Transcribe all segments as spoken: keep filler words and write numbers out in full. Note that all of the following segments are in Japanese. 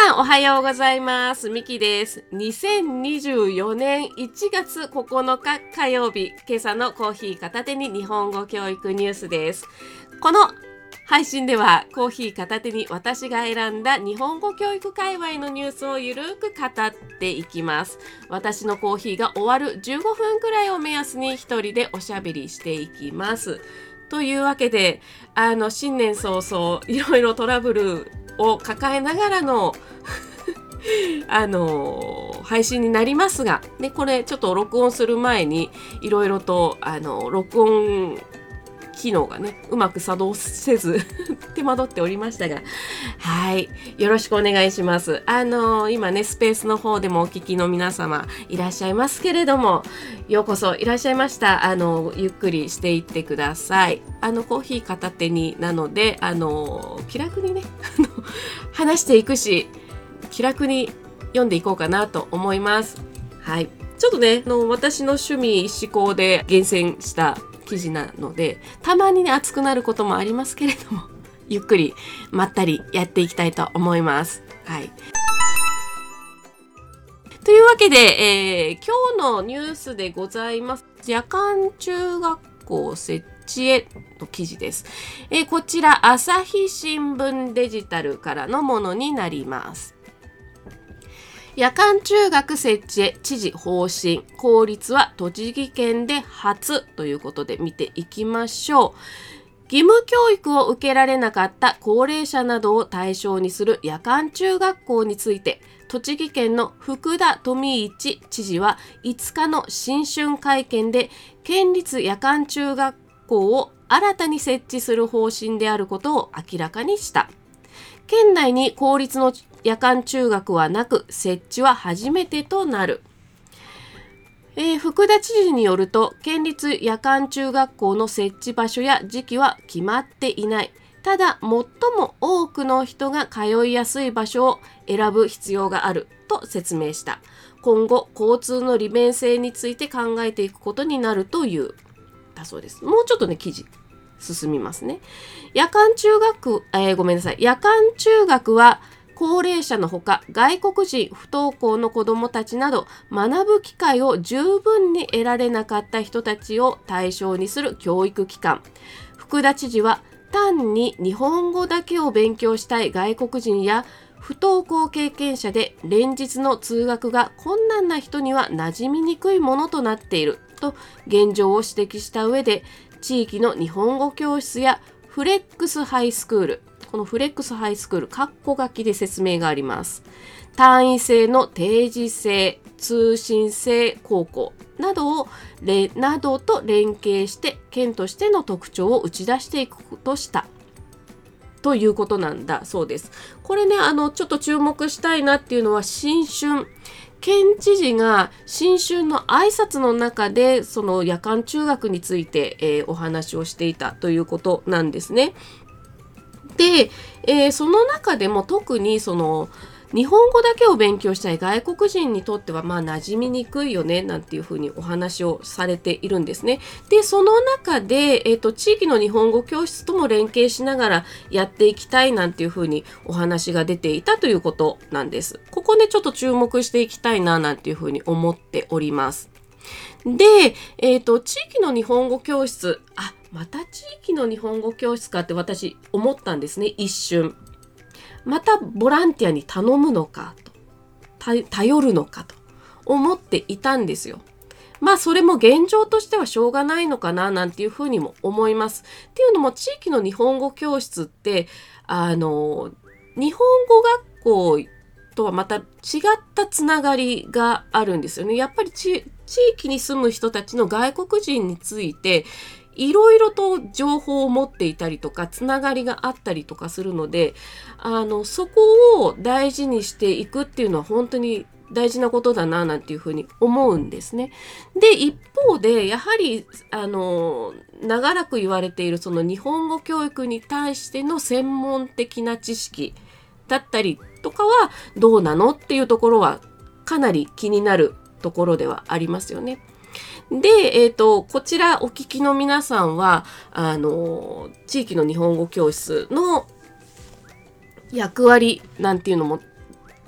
さんおはようございます。ミキです。にせんにじゅうよねんいちがつここのか火曜日、今朝のコーヒー片手に日本語教育ニュースです。この配信ではコーヒー片手に私が選んだ日本語教育界隈のニュースをゆるく語っていきます。私のコーヒーが終わるじゅうごふんくらいを目安に一人でおしゃべりしていきます。というわけで、あの新年早々いろいろトラブルを抱えながらのあの配信になりますが、ね、これちょっと録音する前にいろいろとあの録音機能がねうまく作動せず手間取っておりましたが、はいよろしくお願いします。あの今ねスペースの方でもお聞きの皆様いらっしゃいますけれども、ようこそいらっしゃいました。あのゆっくりしていってください。あのコーヒー片手になので、あの気楽にね話していくし気楽に読んでいこうかなと思います。はい、ちょっとねあの私の趣味思考で厳選した記事なので、たまにね熱くなることもありますけれども、ゆっくりまったりやっていきたいと思います。はい。というわけで、えー、今日のニュースでございます。夜間中学校設置への記事です。えー、こちら朝日新聞デジタルからのものになります。夜間中学設置へ知事方針、公立は栃木県で初ということで見ていきましょう。義務教育を受けられなかった高齢者などを対象にする夜間中学校について、栃木県の福田富一知事はいつかの新春会見で、県立夜間中学校を新たに設置する方針であることを明らかにした。県内に公立の夜間中学はなく、設置は初めてとなる。えー、福田知事によると、県立夜間中学校の設置場所や時期は決まっていない。ただ、最も多くの人が通いやすい場所を選ぶ必要があると説明した。今後、交通の利便性について考えていくことになるという。だそうです。もうちょっとね、記事進みますね。夜間中学、えー、ごめんなさい。夜間中学は、高齢者のほか外国人不登校の子どもたちなど学ぶ機会を十分に得られなかった人たちを対象にする教育機関。福田知事は単に日本語だけを勉強したい外国人や不登校経験者で連日の通学が困難な人には馴染みにくいものとなっていると現状を指摘した上で、地域の日本語教室やフレックスハイスクール、このフレックスハイスクール、カッコ書きで説明があります。単位制の定時制、通信制高校などをなどと連携して県としての特徴を打ち出していくとしたということなんだそうです。これね、あのちょっと注目したいなっていうのは、新春県知事が新春の挨拶の中でその夜間中学について、えー、お話をしていたということなんですね。で、えー、その中でも特にその日本語だけを勉強したい外国人にとってはまあ馴染みにくいよねなんていうふうにお話をされているんですね。で、その中で、えーと、地域の日本語教室とも連携しながらやっていきたいなんていうふうにお話が出ていたということなんです。ここねちょっと注目していきたいななんていうふうに思っております。で、えーと、地域の日本語教室、あ、また地域の日本語教室かって私思ったんですね、一瞬。またボランティアに頼むのかと、頼るのかと思っていたんですよ。まあそれも現状としてはしょうがないのかななんていうふうにも思います。っていうのも、地域の日本語教室ってあの日本語学校とはまた違ったつながりがあるんですよね。やっぱり地域に住む人たちの外国人についていろいろと情報を持っていたりとかつながりがあったりとかするので、あのそこを大事にしていくっていうのは本当に大事なことだななんていうふうに思うんですね。で、一方でやはりあの長らく言われているその日本語教育に対しての専門的な知識だったりとかはどうなのっていうところはかなり気になるところではありますよね。で、えーと、こちらお聞きの皆さんはあの地域の日本語教室の役割なんていうのも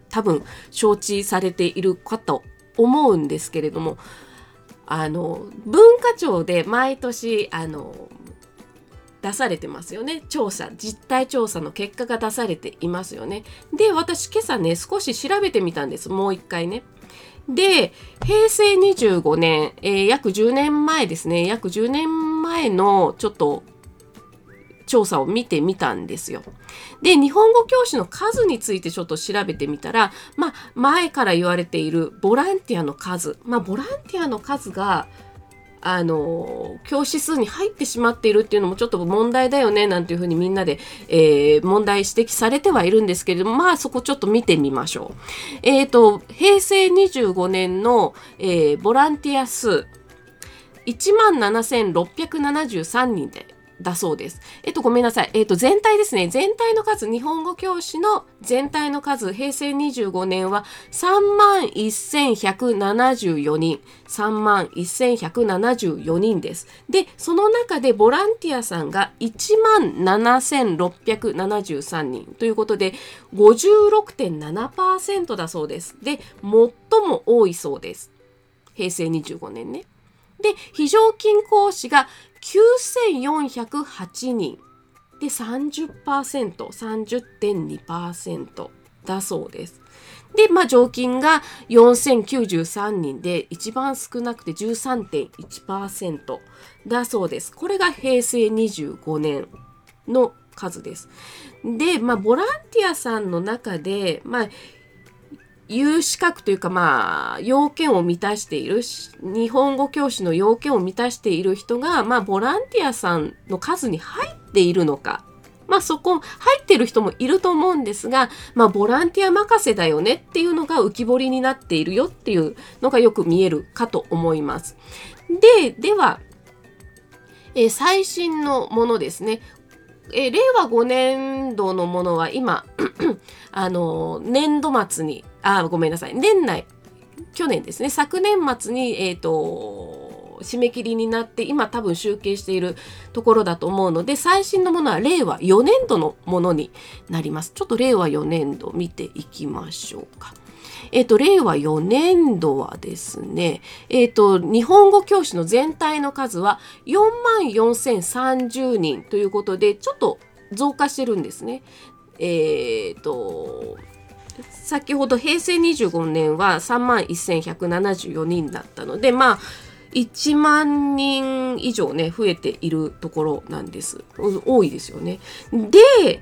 多分承知されているかと思うんですけれども、あの文化庁で毎年あの出されてますよね。調査、実態調査の結果が出されていますよね。で、私今朝ね、少し調べてみたんです。もう一回ね。で、平成にじゅうごねん、えー、約じゅうねんまえですね。約じゅうねんまえのちょっと調査を見てみたんですよ。で、日本語教師の数についてちょっと調べてみたら、まあ、前から言われているボランティアの数、まあ、ボランティアの数が、あの、教師数に入ってしまっているっていうのもちょっと問題だよね、なんていうふうにみんなで、えー、問題指摘されてはいるんですけれども、まあ、そこちょっと見てみましょう。えっと、平成にじゅうごねんの、えー、ボランティア数、いちまんななせんろっぴゃくななじゅうさんにんで、だそうです。えっと、ごめんなさい。えっと、全体ですね。全体の数、日本語教師の全体の数、平成にじゅうごねんはさんまんせんひゃくななじゅうよにん。さんまんせんひゃくななじゅうよにんです。で、その中でボランティアさんがいちまんななせんろっぴゃくななじゅうさんにんということで、ごじゅうろくてんななパーセント だそうです。で、最も多いそうです。平成にじゅうごねんね。で、非常勤講師がきゅうせんよんひゃくはちにんで さんじゅっパーセント、さんじゅってんにパーセント だそうです。で、まあ、常勤がよんせんきゅうじゅうさんにんで一番少なくて じゅうさんてんいちパーセント だそうです。これが平成にじゅうごねんの数です。で、まあ、ボランティアさんの中で、まあ、有資格というか、まあ、要件を満たしている、日本語教師の要件を満たしている人が、まあ、ボランティアさんの数に入っているのか。まあ、そこ、入っている人もいると思うんですが、まあ、ボランティア任せだよねっていうのが浮き彫りになっているよっていうのがよく見えるかと思います。で、では、えー、最新のものですね。えー、れいわごねんどのものは今、あのー、年度末に、あ、ごめんなさい、年内、去年ですね、昨年末に、えっと、締め切りになって、今多分集計しているところだと思うので、最新のものはれいわよねんどのものになります。ちょっとれいわよねんど見ていきましょうか。えっと、れいわよねんどはですね、えっと、日本語教師の全体の数はよんまんよんせんさんじゅうにんということで、ちょっと増加してるんですね。えっと、先ほど平成にじゅうごねんはさんまんせんひゃくななじゅうよにんだったので、まあ、いちまんにん以上ね、増えているところなんです。多いですよね。で、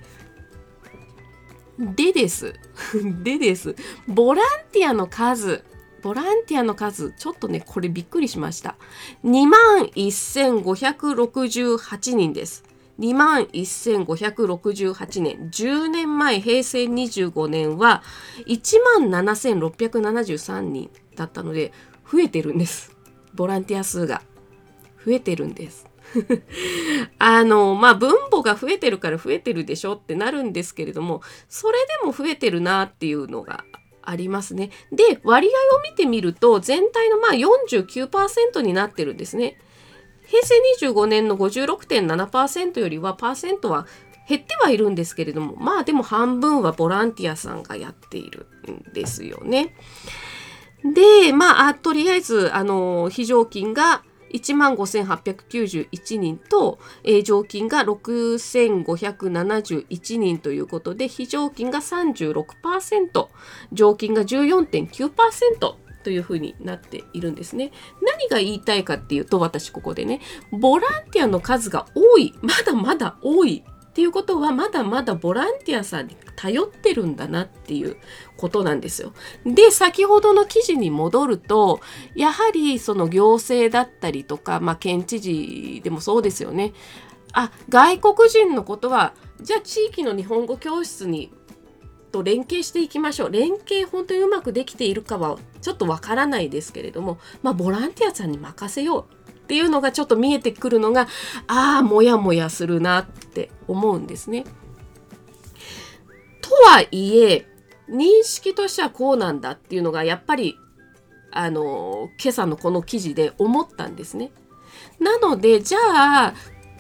でです。でです。ボランティアの数。ボランティアの数。ちょっとね、これびっくりしました。にまんせんごひゃくろくじゅうはちにんです。にまんせんごひゃくろくじゅうはちねん。じゅうねんまえ、平成にじゅうごねんはいちまんななせんろっぴゃくななじゅうさんにんだったので、増えてるんです。ボランティア数が。増えてるんです。あの、まあ、分母が増えてるから増えてるでしょってなるんですけれども、それでも増えてるなっていうのがありますね。で、割合を見てみると、全体のまあ よんじゅうきゅうパーセント になってるんですね。平成にじゅうごねんの ごじゅうろくてんななパーセント よりは、パーセントは減ってはいるんですけれども、まあでも半分はボランティアさんがやっているんですよね。で、まあ、とりあえず、あの、非常勤がいちまんごせんはっぴゃくきゅうじゅういちにんと、えー、常勤がろくせんごひゃくななじゅういちにんということで、非常勤が さんじゅうろくパーセント、常勤が じゅうよんてんきゅうパーセント というふうになっているんですね。何が言いたいかっていうと、私ここでね、ボランティアの数が多い、まだまだ多いっていうことは、まだまだボランティアさんに頼ってるんだなっていうことなんですよ。で、先ほどの記事に戻ると、やはりその行政だったりとか、まあ、県知事でもそうですよね。あ、外国人のことは、じゃあ地域の日本語教室にと連携していきましょう。連携本当にうまくできているかはちょっとわからないですけれども、まあ、ボランティアさんに任せようっていうのがちょっと見えてくるのが、ああ、もやもやするなって思うんですね。とはいえ、認識としてはこうなんだっていうのがやっぱり、あの、今朝のこの記事で思ったんですね。なので、じゃあ、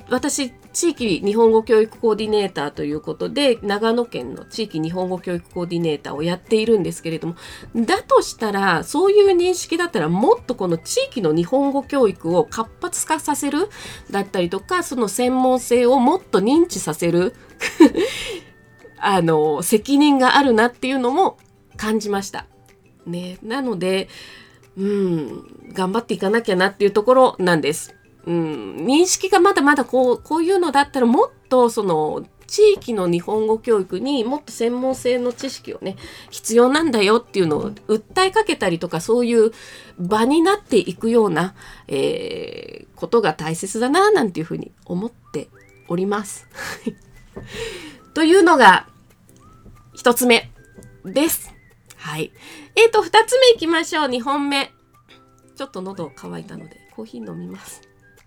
私、地域日本語教育コーディネーターということで、長野県の地域日本語教育コーディネーターをやっているんですけれども、だとしたら、そういう認識だったら、もっとこの地域の日本語教育を活発化させるだったりとか、その専門性をもっと認知させるあの責任があるなっていうのも感じました。ね、なので、うん、頑張っていかなきゃなっていうところなんです。うん、認識がまだまだこう、こういうのだったらもっとその地域の日本語教育にもっと専門性の知識をね、必要なんだよっていうのを訴えかけたりとか、そういう場になっていくような、えー、ことが大切だななんていうふうに思っております。というのが一つ目です。はい。えーと、二つ目いきましょう。二本目。ちょっと喉乾いたのでコーヒー飲みます。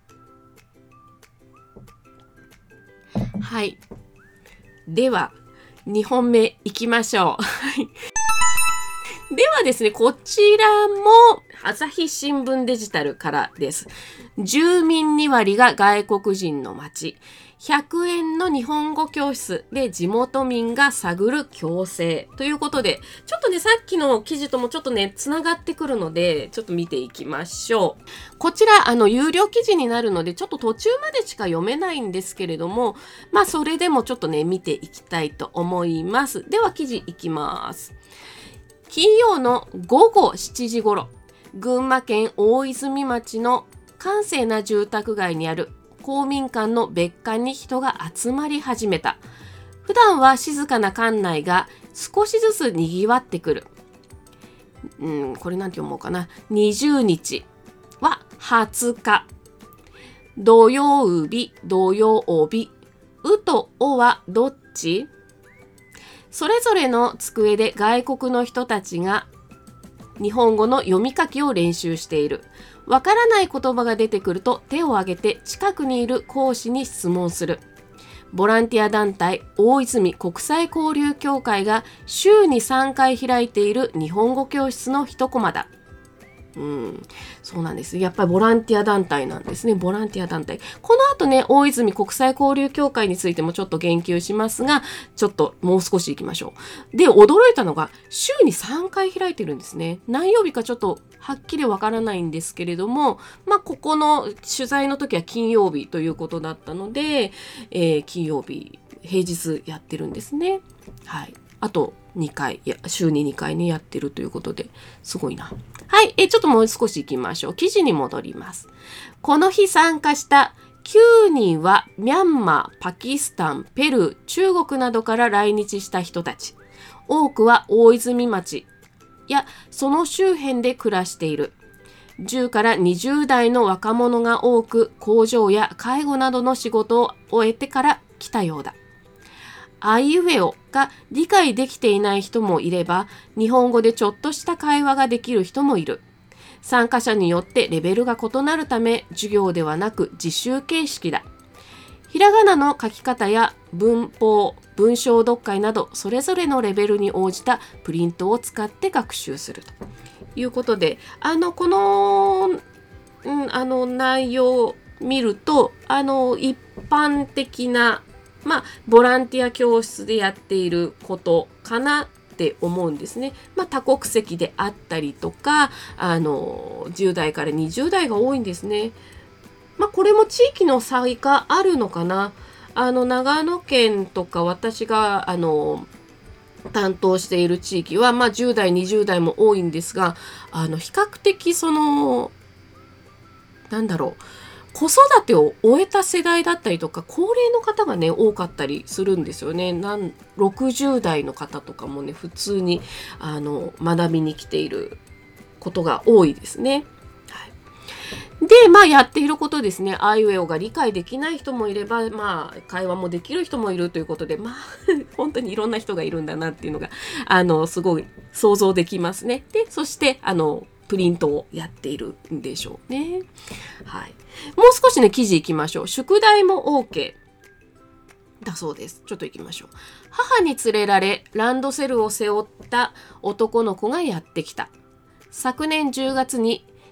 はい。では、にほんめいきましょう。ではですね、こちらも朝日新聞デジタルからです。住民に割が外国人の街。ひゃくえんの日本語教室で地元民が探る共生ということで、ちょっとね、さっきの記事ともちょっとね、つながってくるので、ちょっと見ていきましょう。こちら、あの、有料記事になるので、ちょっと途中までしか読めないんですけれども、まあ、それでもちょっとね、見ていきたいと思います。では、記事いきます。金曜のごごしちじ頃、群馬県大泉町の閑静な住宅街にある公民館の別館に人が集まり始めた。普段は静かな館内が少しずつ賑わってくる。うん、これなんて読もうかな。にじゅうにちははつか。土曜日、土曜日。うとおはどっち？それぞれの机で外国の人たちが日本語の読み書きを練習している。わからない言葉が出てくると手を挙げて近くにいる講師に質問する。ボランティア団体大泉国際交流協会が週にさんかい開いている日本語教室の一コマだ。うん、そうなんです。やっぱりボランティア団体なんですね。ボランティア団体。この後ね、大泉国際交流協会についてもちょっと言及しますが、ちょっともう少し行きましょう。で、驚いたのが、週にさんかい開いてるんですね。何曜日かちょっとはっきりわからないんですけれども、まあ、ここの取材の時は金曜日ということだったので、えー、金曜日、平日やってるんですね。はい。あとにかい、いや、週ににかいね、やってるということで、すごいな。はい、え、ちょっともう少し行きましょう。記事に戻ります。この日参加したきゅうにんは、ミャンマー、パキスタン、ペルー、中国などから来日した人たち。多くは大泉町やその周辺で暮らしている。じゅうからにじゅうだいの若者が多く、工場や介護などの仕事を終えてから来たようだ。あいうえおが理解できていない人もいれば、日本語でちょっとした会話ができる人もいる。参加者によってレベルが異なるため、授業ではなく自習形式だ。ひらがなの書き方や文法、文章読解など、それぞれのレベルに応じたプリントを使って学習するということで、あの、この、うん、あの内容を見ると、あの、一般的なまあ、ボランティア教室でやっていることかなって思うんですね。まあ、多国籍であったりとか、あの、じゅうだいからにじゅうだいが多いんですね。まあ、これも地域の差があるのかな。あの、長野県とか私が、あの、担当している地域は、まあ、じゅうだい、にじゅうだいも多いんですが、あの、比較的その、なんだろう、子育てを終えた世代だったりとか、高齢の方がね、多かったりするんですよね。なんろくじゅうだいの方とかもね、普通に、あの、学びに来ていることが多いですね。はい、で、まあ、やっていることですね。あいうえおが理解できない人もいれば、まあ、会話もできる人もいるということで、まあ、本当にいろんな人がいるんだなっていうのが、あの、すごい想像できますね。で、そして、あの、プリントをやっているんでしょうね。はい。もう少しね、記事いきましょう。宿題も OK だそうです。ちょっといきましょう。母に連れられ、ランドセルを背負った男の子がやってきた。昨年じゅうがつに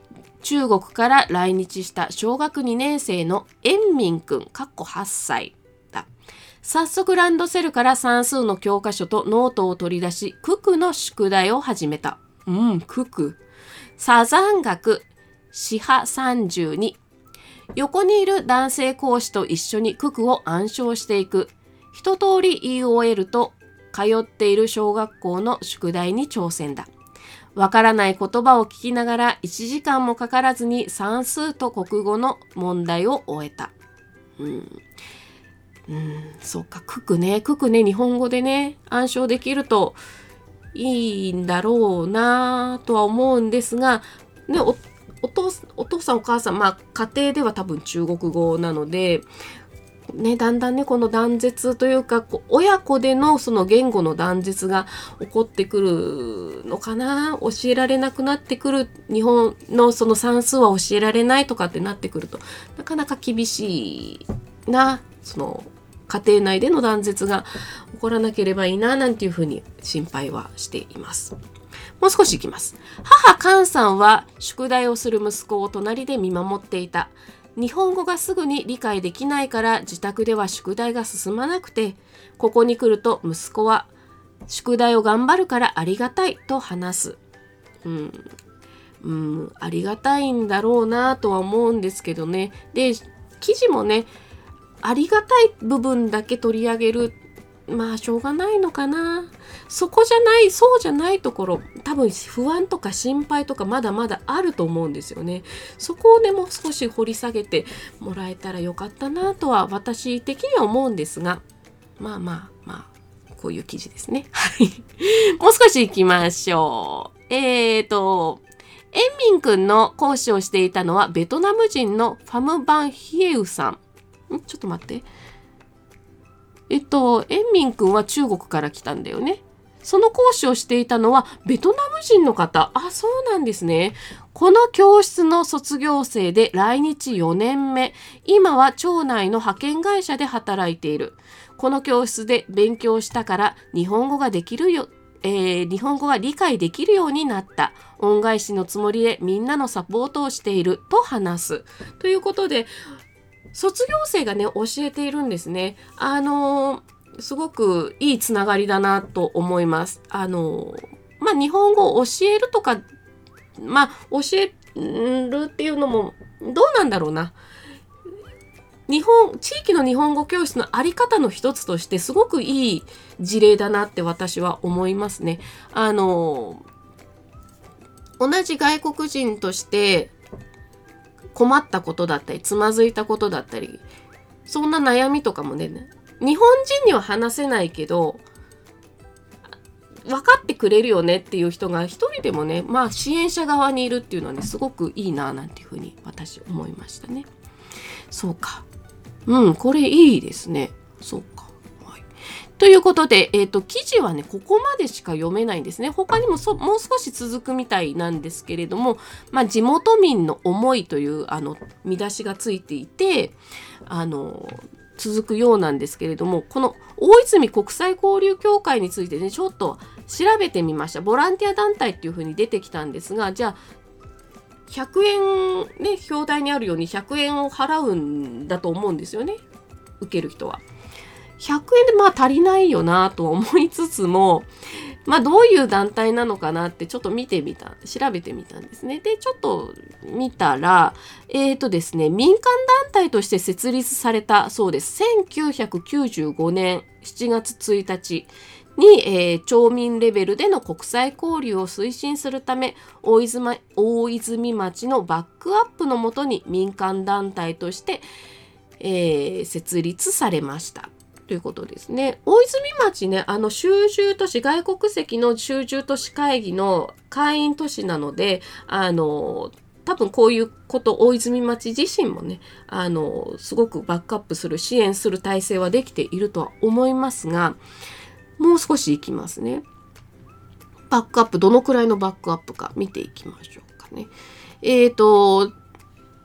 中国から来日した小学にねん生の円民くん、かっこはっさいだ。早速ランドセルから算数の教科書とノートを取り出し、九九の宿題を始めた。うん、九九。サザン学、四波さんじゅうに。横にいる男性講師と一緒に九九を暗唱していく。一通り言い終えると、通っている小学校の宿題に挑戦だ。わからない言葉を聞きながらいちじかんもかからずに算数と国語の問題を終えた。うん、うん、そうか、九九ね、九九ね、日本語でね、暗唱できるといいんだろうなとは思うんですが、ね、おお父、お父さんお母さん、まあ家庭では多分中国語なので、ね、だんだんねこの断絶というかこう親子でのその言語の断絶が起こってくるのかな、教えられなくなってくる、日本のその算数は教えられないとかってなってくるとなかなか厳しいな、その家庭内での断絶が起こらなければいいななんていうふうに心配はしています。もう少しいきます。母カンさんは宿題をする息子を隣で見守っていた。日本語がすぐに理解できないから自宅では宿題が進まなくて、ここに来ると息子は宿題を頑張るからありがたいと話す。うん、うん、ありがたいんだろうなとは思うんですけどね。で、記事もね、ありがたい部分だけ取り上げる。まあしょうがないのかな。そこじゃない、そうじゃないところ、多分不安とか心配とかまだまだあると思うんですよね。そこをねもう少し掘り下げてもらえたらよかったなとは私的には思うんですが、まあまあまあこういう記事ですね。はい。もう少し行きましょう。えーと、エンミン君の講師をしていたのはベトナム人のファム・バン・ヒエウさん。んちょっと待って。えっと、エンミン君は中国から来たんだよね。その講師をしていたのはベトナム人の方。あ、そうなんですね。この教室の卒業生で来日よねんめ。今は町内の派遣会社で働いている。この教室で勉強したから日本語ができるよ、えー、日本語が理解できるようになった。恩返しのつもりでみんなのサポートをしていると話す。ということで、卒業生がね教えているんですね。あのー、すごくいいつながりだなと思います。あのー、まあ日本語を教えるとか、まあ教えるっていうのもどうなんだろうな。日本地域の日本語教室のあり方の一つとしてすごくいい事例だなって私は思いますね。あのー、同じ外国人として困ったことだったりつまずいたことだったり、そんな悩みとかもね、日本人には話せないけど分かってくれるよねっていう人が一人でもね、まあ支援者側にいるっていうのはねすごくいいななんていうふうに私思いましたね。そうか、うん、これいいですね。そうか。ということで、えっと、記事はね、ここまでしか読めないんですね。他にもそもう少し続くみたいなんですけれども、まあ、地元民の思いという、あの、見出しがついていて、あの、続くようなんですけれども、この大泉国際交流協会についてね、ちょっと調べてみました。ボランティア団体っていうふうに出てきたんですが、じゃあ、ひゃくえん、ね、表題にあるようにひゃくえんを払うんだと思うんですよね。受ける人は。ひゃくえんでまあ足りないよなと思いつつも、まあどういう団体なのかなってちょっと見てみた、調べてみたんですね。で、ちょっと見たら、えーとですね、民間団体として設立されたそうです。せんきゅうひゃくきゅうじゅうごねんしちがつついたちに、えー、町民レベルでの国際交流を推進するため、大泉、大泉町のバックアップのもとに民間団体として、えー、設立されました。ということですね。大泉町ね、あの集中都市、外国籍の集中都市会議の会員都市なので、あの多分こういうこと大泉町自身もね、あのすごくバックアップする、支援する体制はできているとは思いますが、もう少しいきますね。バックアップ、どのくらいのバックアップか見ていきましょうかね。えーと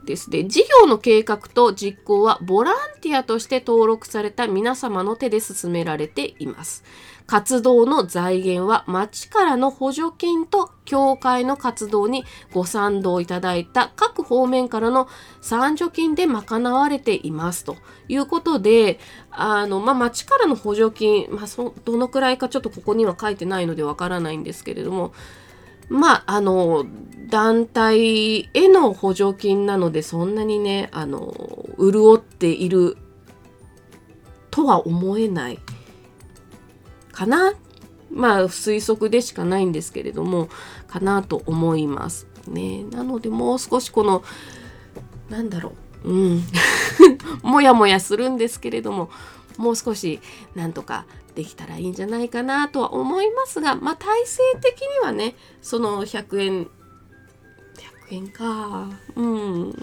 ですね、事業の計画と実行はボランティアとして登録された皆様の手で進められています。活動の財源は町からの補助金と協会の活動にご賛同いただいた各方面からの賛助金で賄われていますということで、あの、まあ、町からの補助金、まあ、そどのくらいかちょっとここには書いてないのでわからないんですけれども、まあ、あの、団体への補助金なのでそんなにね、あの、潤っているとは思えないかな。まあ推測でしかないんですけれども、かなと思いますね。なのでもう少しこの、なんだろう、うん、もやもやするんですけれども、もう少しなんとかできたらいいんじゃないかなとは思いますが、まあ体制的にはね、そのひゃくえん、ひゃくえんか、うん、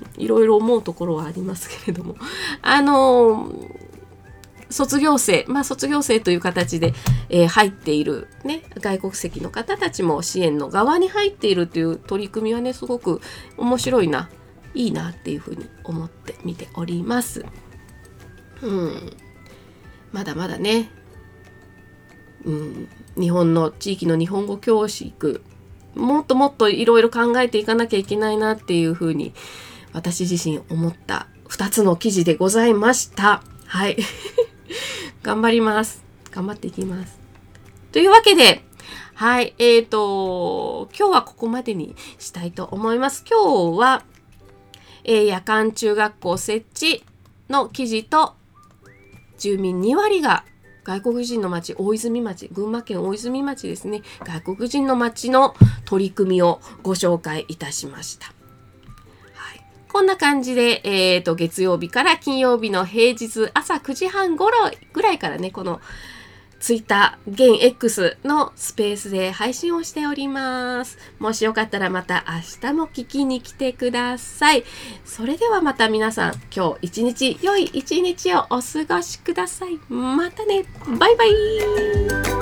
いろいろ思うところはありますけれども、あの卒業生、まあ卒業生という形で、えー、入っているね、外国籍の方たちも支援の側に入っているという取り組みはね、すごく面白いな、いいなっていうふうに思って見ております。うん、まだまだね、うん、日本の地域の日本語教育、もっともっといろいろ考えていかなきゃいけないなっていうふうに私自身思ったふたつの記事でございました。はい。頑張ります。頑張っていきます。というわけで、はい、えーと、今日はここまでにしたいと思います。今日は、えー、夜間中学校設置の記事と、住民にわりが外国人の町、大泉町、群馬県大泉町ですね、外国人の町の取り組みをご紹介いたしました。こんな感じで、えーと、月曜日から金曜日の平日朝くじはん頃ぐらいからね、このツイッター、現 X のスペースで配信をしております。もしよかったらまた明日も聞きに来てください。それではまた皆さん、今日一日、良い一日をお過ごしください。またね。バイバイ。